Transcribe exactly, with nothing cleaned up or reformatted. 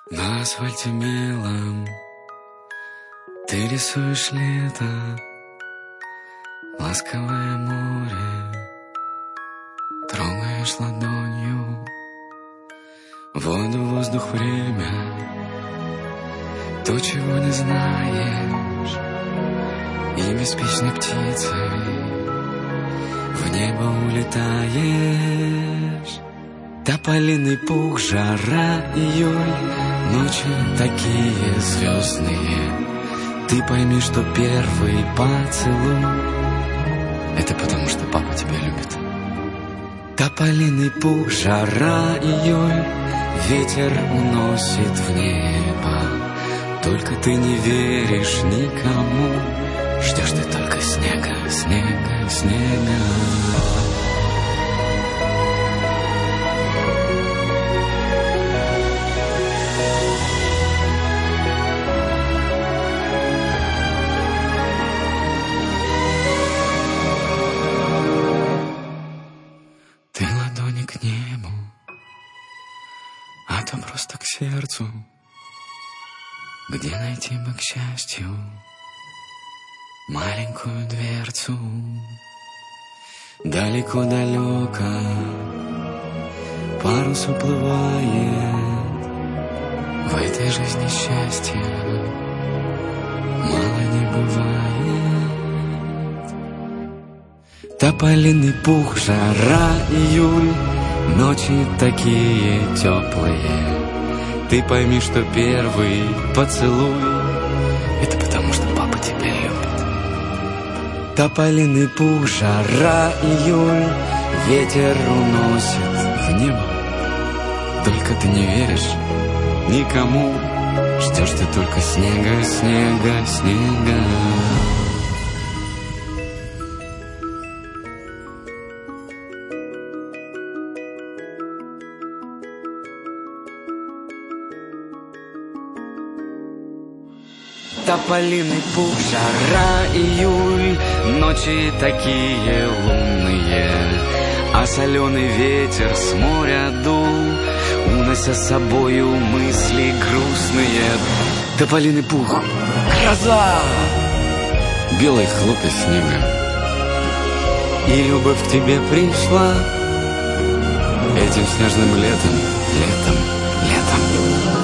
На асфальте мелом ты рисуешь лето, ласковое море трогаешь ладонью, воду, воздух, время, то, чего не знаешь, и беспечной птицей в небо улетаешь. Тополиный пух, жара, июль, ночи такие звездные. Ты пойми, что первый поцелуй — это потому, что папа тебя любит. Тополиный пух, жара, июль, ветер уносит в небо. Только ты не веришь никому, ждешь ты только снега, снега, снега. Ты ладони к небу, а то просто к сердцу. Где найти бы, к счастью, маленькую дверцу? Далеко-далеко парус уплывает. В этой жизни счастья мало не бывает. Тополиный пух, жара, июль, ночи такие теплые. Ты пойми, что первый поцелуй — это потому, что папа тебя любит. Тополиный пух, жара, июль, ветер уносит в небо. Только ты не веришь никому, ждешь ты только снега, снега, снега. Тополиный пух, жара, июль, ночи такие лунные, а соленый ветер с моря дул, унося с собою мысли грустные. Тополиный пух, гроза, белые хлопья снега, и любовь к тебе пришла этим снежным летом, летом, летом.